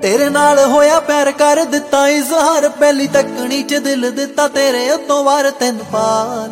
तेरे नाल होया प्यार कर दिता इजहार, पहली तकनी च दिल दिता तेरे उतों वार तेन पा